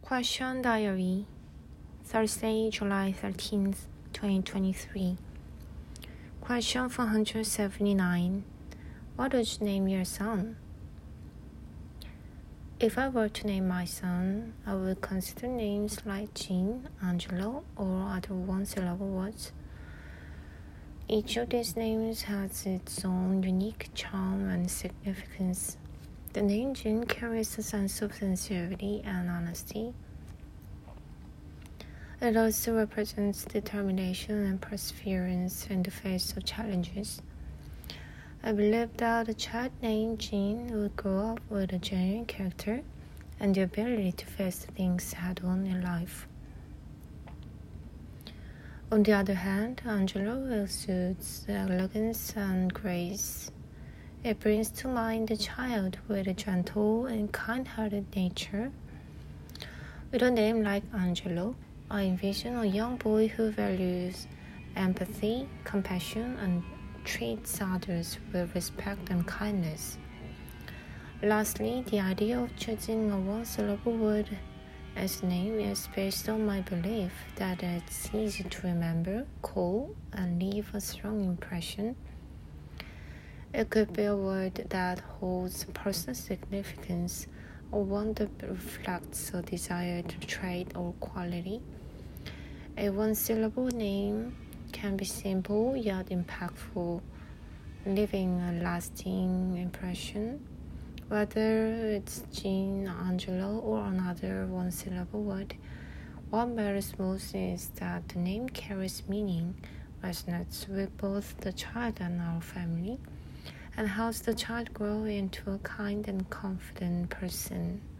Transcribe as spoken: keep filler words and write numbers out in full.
Question Diary, Thursday, July thirteenth, twenty twenty-three. Question four hundred seventy-nine. What would you name your son? If I were to name my son, I would consider names like Jean, Angelo, or other one-syllable words. Each of these names has its own unique charm and significance. The name Jean carries a sense of sincerity and honesty. It also represents determination and perseverance in the face of challenges. I believe that a child named Jean would grow up with a genuine character and the ability to face things head-on in life. On the other hand, Angelo exudes elegance and grace. It brings to mind a child with a gentle and kind-hearted nature. With a name like Angelo, I envision a young boy who values empathy, compassion, and treats others with respect and kindness. Lastly, the idea of choosing a one-syllable word as a name is based on my belief that it's easy to remember, call, and leave a strong impression. It could be a word that holds personal significance or one that reflects a desired trait or quality. A one-syllable name can be simple yet impactful, leaving a lasting impression. Whether it's Jean, Angelo, or another one-syllable word, what matters most is that the name carries meaning, resonates with both the child and our family, and helps the child grow into a kind and confident person.